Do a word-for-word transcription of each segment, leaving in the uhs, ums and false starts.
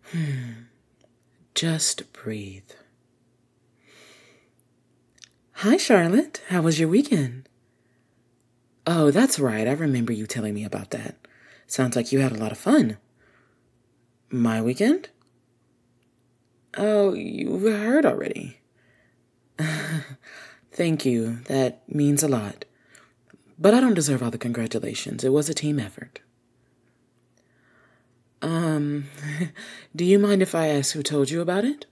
Just breathe. Hi, Charlotte. How was your weekend? Oh, that's right. I remember you telling me about that. Sounds like you had a lot of fun. My weekend? Oh, you heard already. Thank you. That means a lot. But I don't deserve all the congratulations. It was a team effort. Um, do you mind if I ask who told you about it?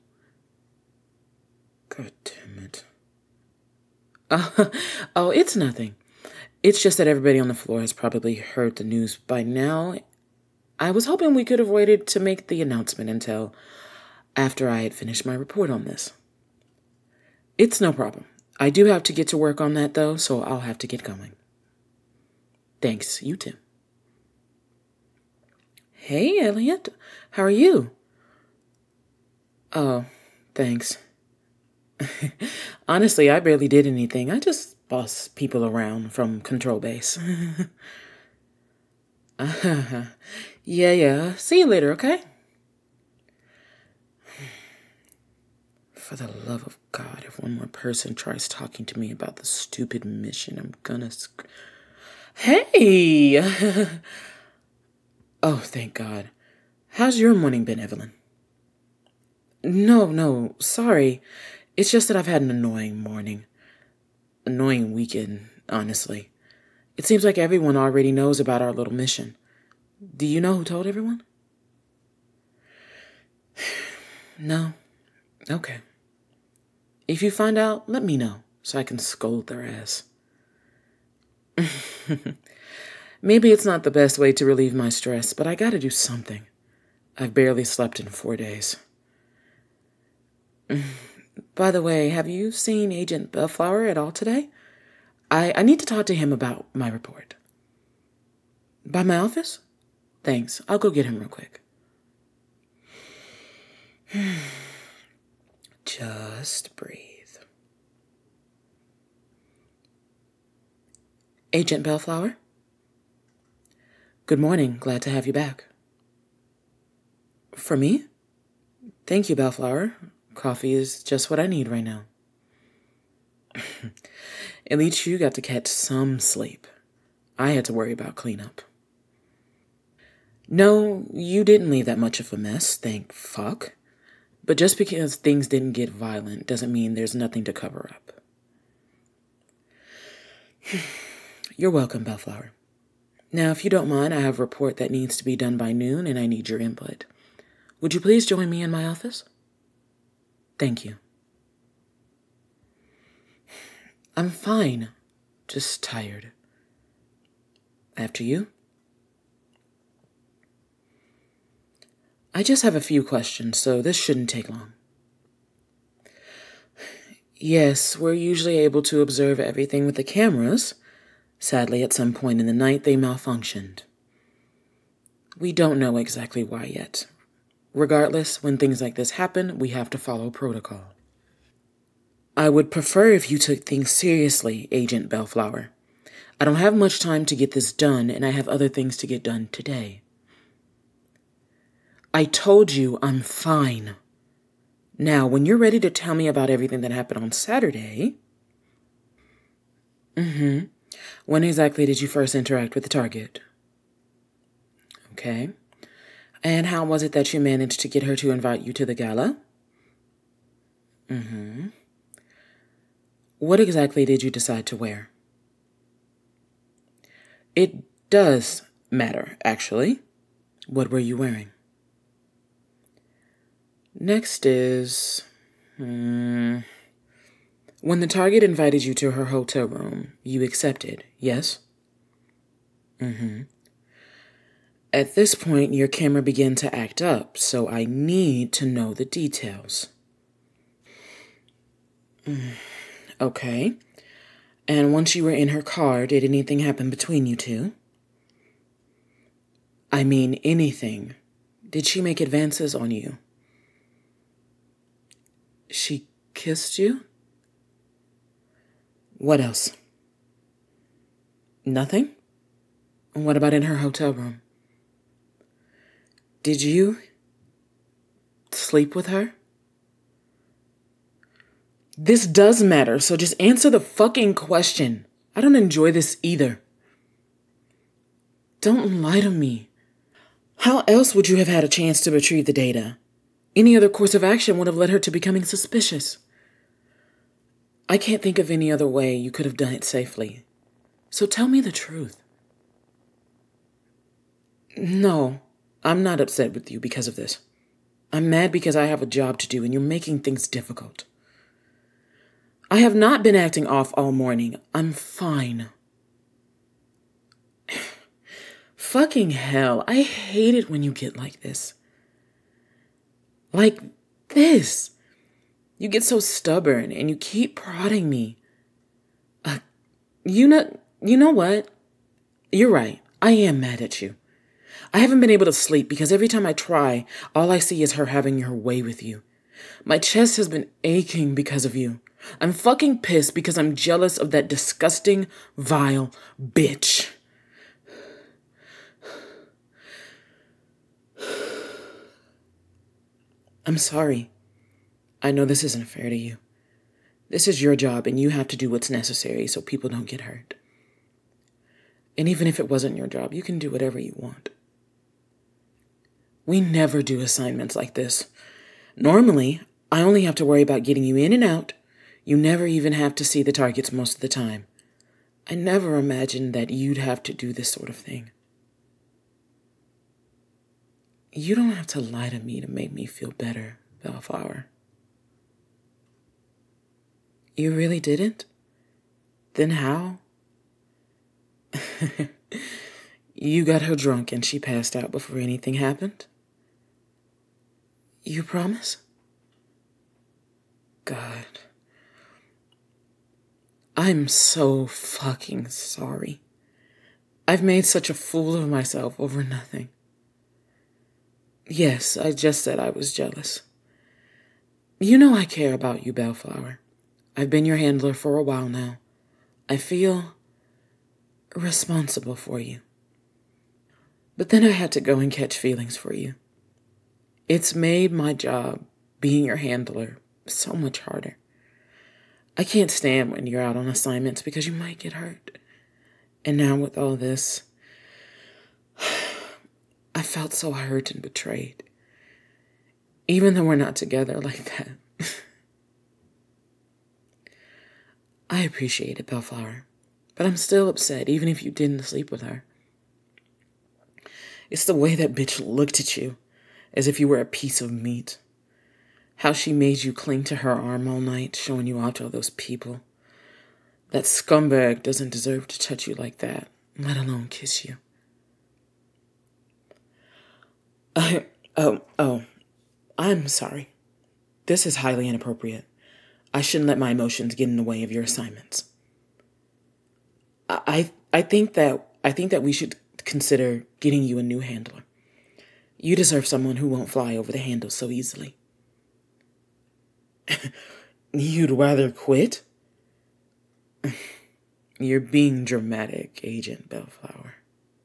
God damn it. Uh, oh, it's nothing. It's just that everybody on the floor has probably heard the news by now. I was hoping we could have waited to make the announcement until after I had finished my report on this. It's no problem. I do have to get to work on that, though, so I'll have to get going. Thanks, you too. Hey, Elliot. How are you? Oh, thanks. Honestly, I barely did anything. I just bossed people around from control base. uh, yeah, yeah. See you later, okay? For the love of God, if one more person tries talking to me about the stupid mission, I'm gonna sc- Hey! Oh, thank God. How's your morning been, Evelyn? No, no, sorry. It's just that I've had an annoying morning. Annoying weekend, honestly. It seems like everyone already knows about our little mission. Do you know who told everyone? No? Okay. If you find out, let me know so I can scold their ass. Maybe it's not the best way to relieve my stress, but I gotta do something. I've barely slept in four days. By the way, have you seen Agent Bellflower at all today? I, I need to talk to him about my report. By my office? Thanks. I'll go get him real quick. Just breathe. Agent Bellflower? Good morning. Glad to have you back. For me? Thank you, Bellflower. Coffee is just what I need right now. At least you got to catch some sleep. I had to worry about cleanup. No, you didn't leave that much of a mess, thank fuck. But just because things didn't get violent doesn't mean there's nothing to cover up. You're welcome, Bellflower. Now, if you don't mind, I have a report that needs to be done by noon, and I need your input. Would you please join me in my office? Thank you. I'm fine. Just tired. After you? I just have a few questions, so this shouldn't take long. Yes, we're usually able to observe everything with the cameras. Sadly, at some point in the night, they malfunctioned. We don't know exactly why yet. Regardless, when things like this happen, we have to follow protocol. I would prefer if you took things seriously, Agent Bellflower. I don't have much time to get this done, and I have other things to get done today. I told you I'm fine. Now, when you're ready to tell me about everything that happened on Saturday... Mm-hmm. When exactly did you first interact with the target? Okay. And how was it that you managed to get her to invite you to the gala? Mm-hmm. What exactly did you decide to wear? It does matter, actually. What were you wearing? Next is... Hmm... When the target invited you to her hotel room, you accepted, yes? Mm-hmm. At this point, your camera began to act up, so I need to know the details. Mm, okay. And once you were in her car, did anything happen between you two? I mean anything. Did she make advances on you? She kissed you? What else? Nothing? What about in her hotel room? Did you? sleep with her? This does matter, so just answer the fucking question. I don't enjoy this either. Don't lie to me. How else would you have had a chance to retrieve the data? Any other course of action would have led her to becoming suspicious. I can't think of any other way you could have done it safely. So tell me the truth. No, I'm not upset with you because of this. I'm mad because I have a job to do and you're making things difficult. I have not been acting off all morning. I'm fine. Fucking hell, I hate it when you get like this. Like this. You get so stubborn and you keep prodding me. Uh, you know, you know what? You're right. I am mad at you. I haven't been able to sleep because every time I try, all I see is her having her way with you. My chest has been aching because of you. I'm fucking pissed because I'm jealous of that disgusting, vile bitch. I'm sorry. I know this isn't fair to you. This is your job and you have to do what's necessary so people don't get hurt. And even if it wasn't your job, you can do whatever you want. We never do assignments like this. Normally, I only have to worry about getting you in and out. You never even have to see the targets most of the time. I never imagined that you'd have to do this sort of thing. You don't have to lie to me to make me feel better, Bellflower. You really didn't? Then how? You got her drunk and she passed out before anything happened? You promise? God. I'm so fucking sorry. I've made such a fool of myself over nothing. Yes, I just said I was jealous. You know I care about you, Bellflower. I've been your handler for a while now. I feel responsible for you. But then I had to go and catch feelings for you. It's made my job, being your handler, so much harder. I can't stand when you're out on assignments because you might get hurt. And now with all this, I felt so hurt and betrayed. Even though we're not together like that. I appreciate it, Bellflower. But I'm still upset, even if you didn't sleep with her. It's the way that bitch looked at you, as if you were a piece of meat. How she made you cling to her arm all night, showing you off to all those people. That scumbag doesn't deserve to touch you like that, let alone kiss you. I, oh, oh, I'm sorry. This is highly inappropriate. I shouldn't let my emotions get in the way of your assignments. I, I, I think that, I think that we should consider getting you a new handler. You deserve someone who won't fly over the handle so easily. You'd rather quit? You're being dramatic, Agent Bellflower.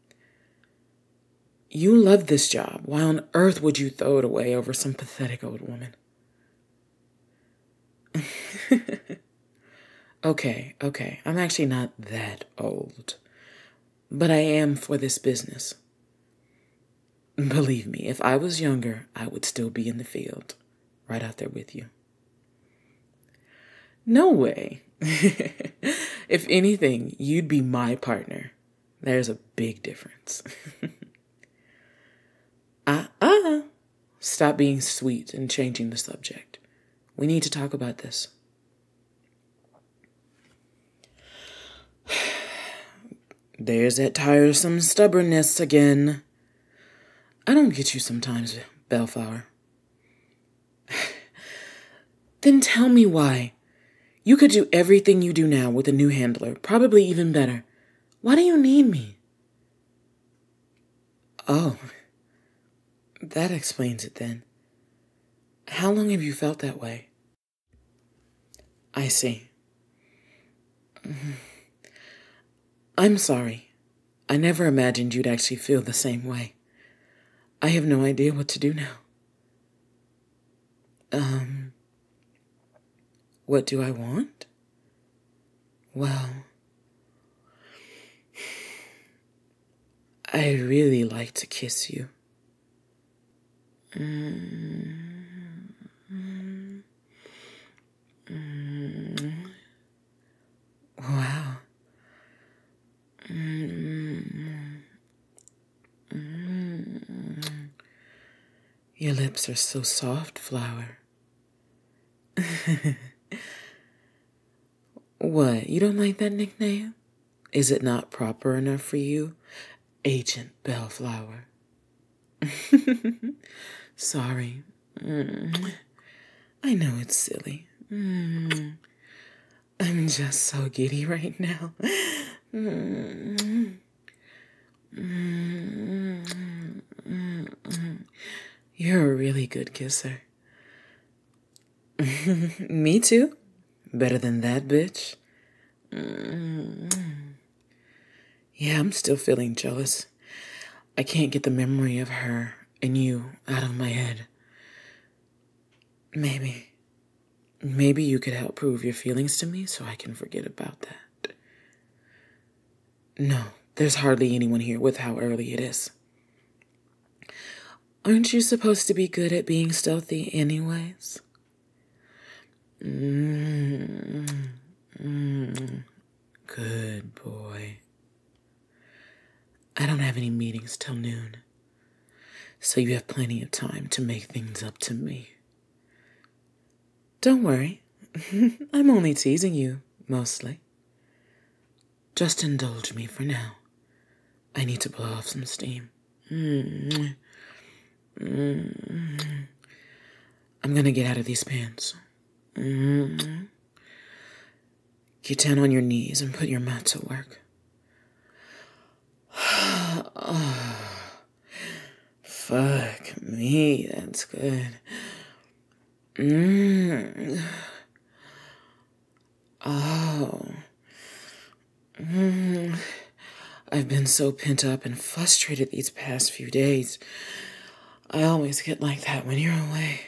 You love this job. Why on earth would you throw it away over some pathetic old woman? Okay, okay. I'm actually not that old. But I am for this business. Believe me, if I was younger, I would still be in the field, right out there with you. No way. If anything, you'd be my partner. There's a big difference. Uh-uh. Stop being sweet and changing the subject. We need to talk about this. There's that tiresome stubbornness again. I don't get you sometimes, Bellflower. Then tell me why. You could do everything you do now with a new handler, probably even better. Why do you need me? Oh, that explains it then. How long have you felt that way? I see. I'm sorry. I never imagined you'd actually feel the same way. I have no idea what to do now. Um, what do I want? Well, I really like to kiss you. Mm, mm, mm. Wow. Mm, mm. Your lips are so soft, Flower. What, you don't like that nickname? Is it not proper enough for you, Agent Bellflower? Sorry. Mm. I know it's silly. Mm. I'm just so giddy right now. Mm. Mm. Mm. You're a really good kisser. Me too. Better than that bitch. Mm. Yeah, I'm still feeling jealous. I can't get the memory of her and you out of my head. Maybe. Maybe you could help prove your feelings to me so I can forget about that. No, there's hardly anyone here with how early it is. Aren't you supposed to be good at being stealthy anyways? Mm, mm, good boy. I don't have any meetings till noon, so you have plenty of time to make things up to me. Don't worry, I'm only teasing you, mostly. Just indulge me for now. I need to blow off some steam. Mm, mm, I'm gonna get out of these pants. Mm. Get down on your knees and put your mouth to work. Oh, fuck me, that's good. Mm. Oh. Mm. I've been so pent up and frustrated these past few days. I always get like that when you're away.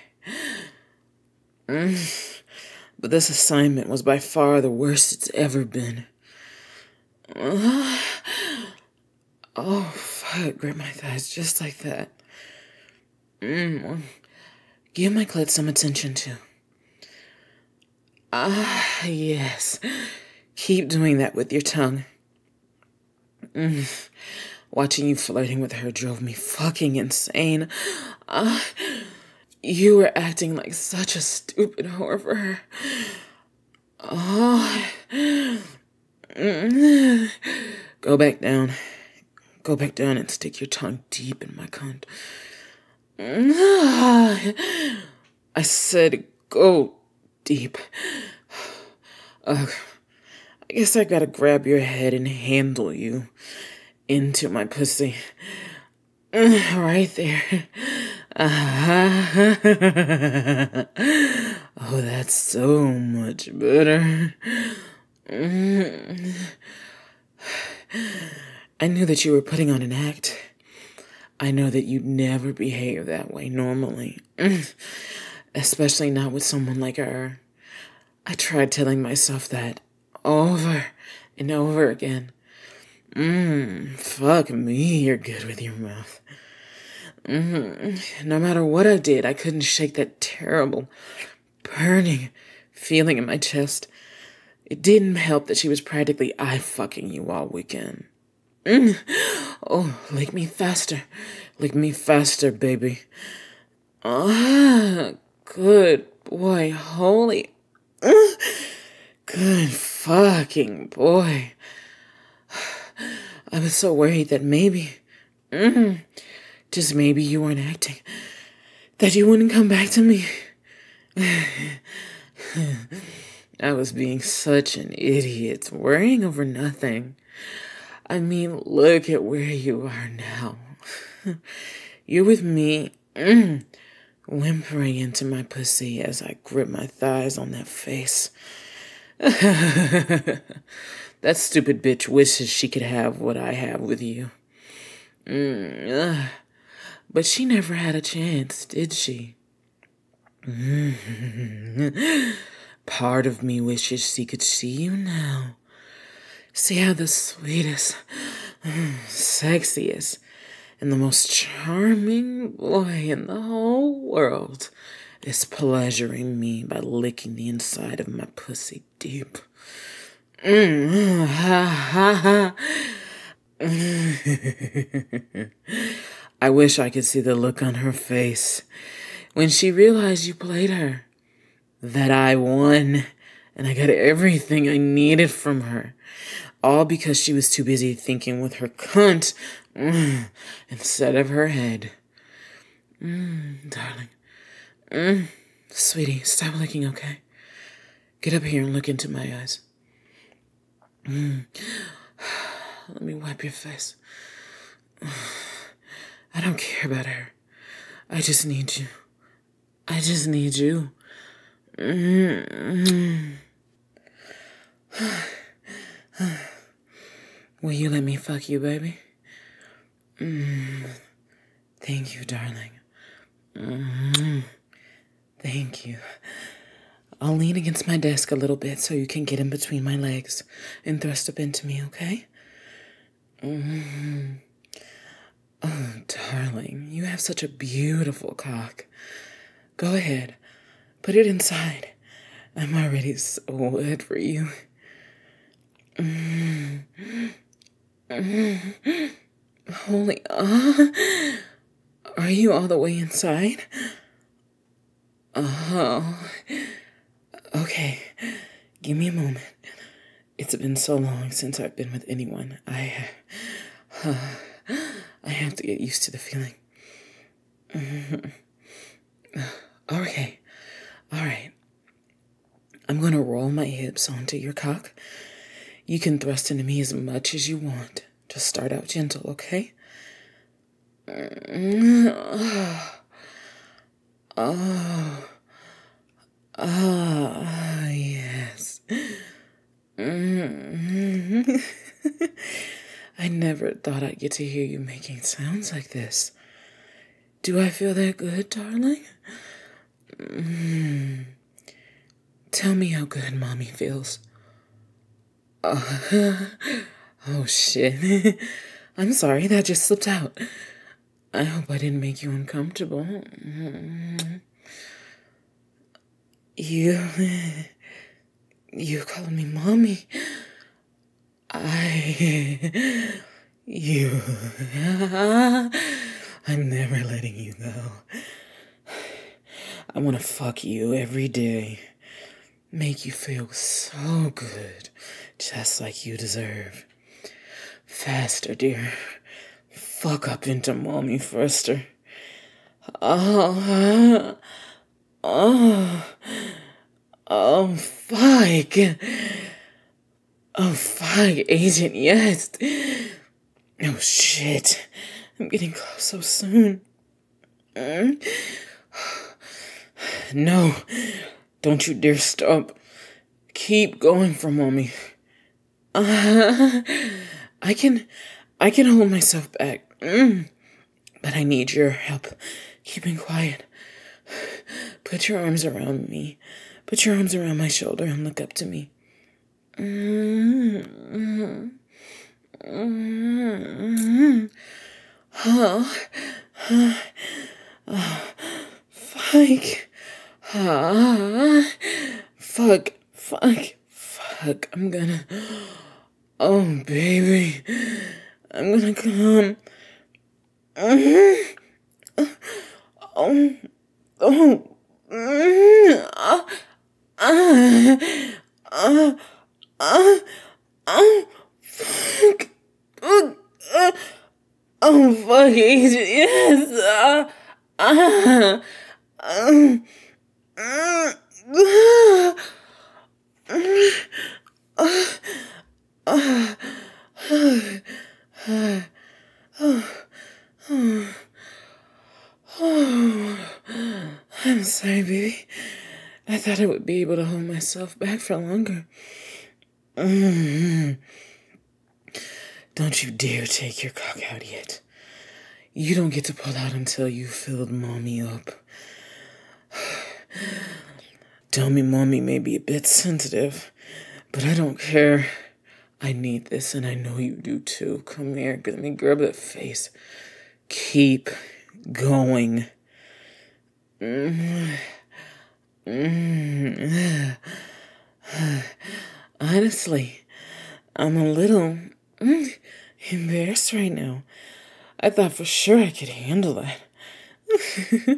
Mm. But this assignment was by far the worst it's ever been. Uh, oh, fuck, grab my thighs just like that. Mm. Give my clit some attention too. Ah, yes. Keep doing that with your tongue. Mm. Watching you flirting with her drove me fucking insane. Ah, you were acting like such a stupid whore for her. Oh. Mm. Go back down. Go back down and stick your tongue deep in my cunt. Mm. I said go deep. Ugh. I guess I gotta grab your head and handle you into my pussy. Right there. Uh-huh. Oh, that's so much better. I knew that you were putting on an act. I know that you'd never behave that way normally. Especially not with someone like her. I tried telling myself that over and over again. Mmm, fuck me, you're good with your mouth. Mm-hmm. No matter what I did, I couldn't shake that terrible, burning feeling in my chest. It didn't help that she was practically eye-fucking you all weekend. Mm. Oh, lick me faster. Lick me faster, baby. Ah, good boy. Holy. Uh, good fucking boy. I was so worried that maybe, mm, just maybe you weren't acting, that you wouldn't come back to me. I was being such an idiot, worrying over nothing. I mean, look at where you are now. You're with me, mm, whimpering into my pussy as I grip my thighs on that face. That stupid bitch wishes she could have what I have with you. Mm, uh, but she never had a chance, did she? Part of me wishes he could see you now. See how the sweetest, sexiest, and the most charming boy in the whole world is pleasuring me by licking the inside of my pussy deep. Mm, ha, ha, ha. I wish I could see the look on her face when she realized you played her. That I won, and I got everything I needed from her. All because she was too busy thinking with her cunt mm, instead of her head. Mm, darling. Mm, sweetie, stop licking, okay? Get up here and look into my eyes. Mm. Let me wipe your face. I don't care about her. I just need you. I just need you. Mm-hmm. Will you let me fuck you, baby? Mm. Thank you, darling. Mm. Thank you. I'll lean against my desk a little bit so you can get in between my legs and thrust up into me, okay? Mm. Oh, darling, you have such a beautiful cock. Go ahead. Put it inside. I'm already so wet for you. Mm. Mm. Holy, uh, are you all the way inside? Oh, okay. Give me a moment. It's been so long since I've been with anyone. I, uh, I have to get used to the feeling. Mm-hmm. Okay. All right. I'm going to roll my hips onto your cock. You can thrust into me as much as you want. Just start out gentle, okay? Oh. Oh. Ah, yes. Mm-hmm. I never thought I'd get to hear you making sounds like this. Do I feel that good, darling? Mm. Tell me how good mommy feels. Uh, oh, shit. I'm sorry, that just slipped out. I hope I didn't make you uncomfortable. Mm. You... You called me mommy. I... You... I'm never letting you go. I want to fuck you every day. Make you feel so good, just like you deserve. Faster, dear. Fuck up into mommy faster. Oh... Oh... Oh, fuck. Oh, fuck, Agent, yes. Oh, shit. I'm getting close so soon. Mm. No, don't you dare stop. Keep going for mommy. Uh, I can, I can hold myself back. Mm. But I need your help keeping quiet. Put your arms around me. Put your arms around my shoulder and look up to me. Mm-hmm. Mm-hmm. Oh. Oh. Fuck. Ah. Fuck. Fuck. Fuck. I'm gonna... Oh, baby. I'm gonna come. Mm-hmm. Oh. Oh. Mm-hmm. Oh. Uh, uh, uh, uh, fuck, fuck, uh, oh, fuck, Agent, yes, uh, uh, uh, uh, uh, uh, uh, I'm sorry, baby. I thought I would be able to hold myself back for longer. Mm-hmm. Don't you dare take your cock out yet. You don't get to pull out until you filled mommy up. Dummy mommy may be a bit sensitive, but I don't care. I need this, and I know you do too. Come here, let me grab that face. Keep going. Mm. Mm. Honestly, I'm a little mm, embarrassed right now. I thought for sure I could handle that.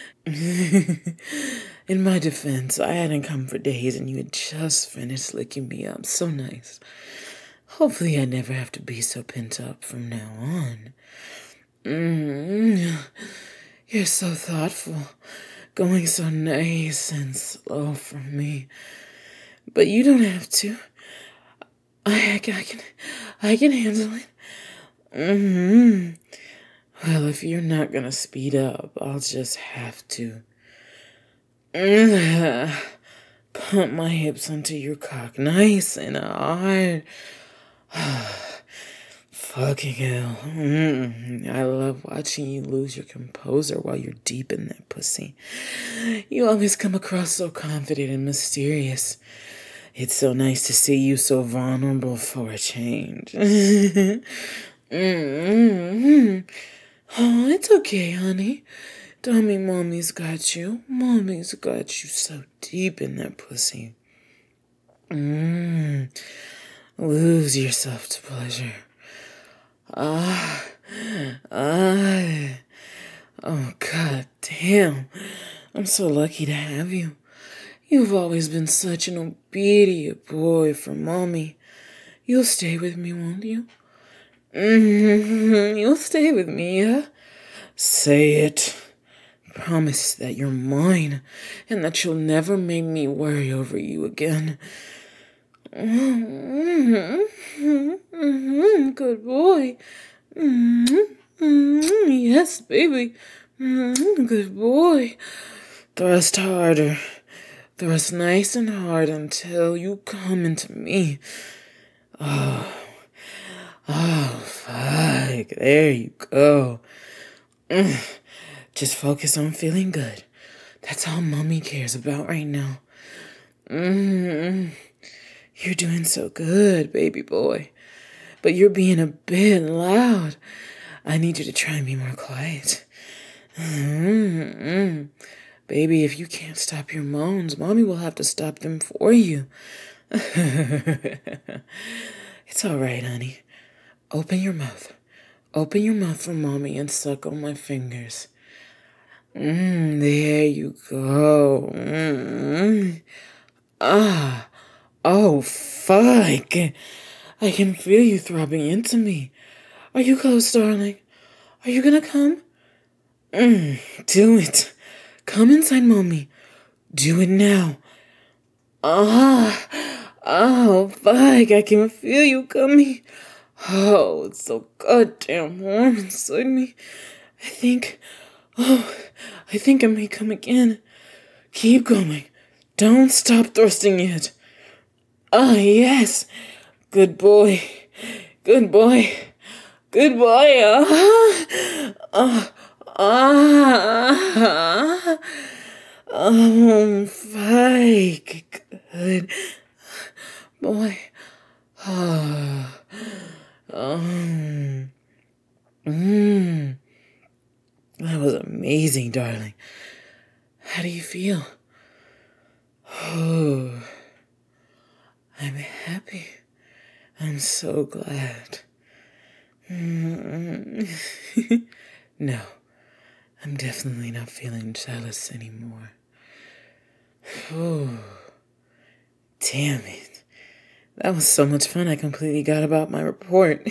In my defense, I hadn't come for days and you had just finished licking me up. So nice. Hopefully I never have to be so pent up from now on. Mm, you're so thoughtful, going so nice and slow for me. But you don't have to. I, I, can, I can, I can handle it. Mm-hmm. Well, if you're not gonna speed up, I'll just have to. Mm, pump my hips onto your cock nice and hard. Fucking hell. Mm, I love watching you lose your composure while you're deep in that pussy. You always come across so confident and mysterious. It's so nice to see you so vulnerable for a change. Mm-hmm. Oh, it's okay, honey. Dummy mommy's got you. Mommy's got you so deep in that pussy. Mmm. Lose yourself to pleasure. Ah. Ah. Oh, god damn. I'm so lucky to have you. You've always been such an obedient boy for mommy. You'll stay with me, won't you? Mm-hmm. You'll stay with me, yeah? Say it. Promise that you're mine and that you'll never make me worry over you again. Mm-hmm. Good boy. Mm-hmm. Yes, baby. Mm-hmm. Good boy. Thrust harder. Thrust nice and hard until you come into me. Oh. Oh, fuck. There you go. Mm. Just focus on feeling good. That's all mommy cares about right now. Mm. You're doing so good, baby boy. But you're being a bit loud. I need you to try and be more quiet. Mm-hmm. Baby, if you can't stop your moans, mommy will have to stop them for you. It's all right, honey. Open your mouth. Open your mouth for mommy and suck on my fingers. Mm, there you go. Mm. Ah. Oh, fuck. I can feel you throbbing into me. Are you close, darling? Are you gonna come? Mm, do it. Come inside, mommy. Do it now. Ah. Oh, fuck. I can feel you coming. Oh, it's so goddamn warm inside me. I think, oh, I think I may come again. Keep going. Don't stop thrusting yet. Ah, yes. Good boy. Good boy. Good boy. Ah. Ah. Ah. Oh, fuck. Good boy. Ah. Um, mm, that was amazing, darling. How do you feel? Oh, I'm happy. I'm so glad. Mm. No, I'm definitely not feeling jealous anymore. Oh, damn it. That was so much fun, I completely got about my report.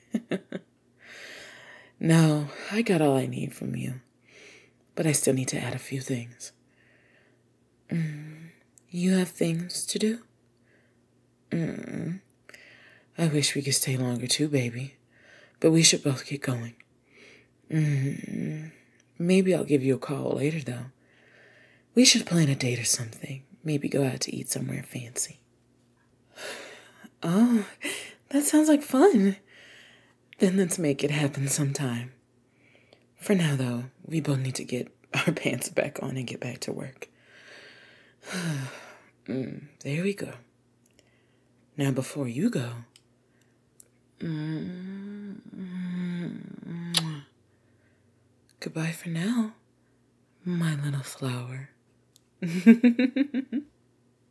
No, I got all I need from you. But I still need to add a few things. Mm, you have things to do? Mm, I wish we could stay longer too, baby. But we should both get going. Mm, maybe I'll give you a call later, though. We should plan a date or something. Maybe go out to eat somewhere fancy. Oh, that sounds like fun. Then let's make it happen sometime. For now, though, we both need to get our pants back on and get back to work. mm, there we go. Now, before you go, mm, mm, goodbye for now, my little flower.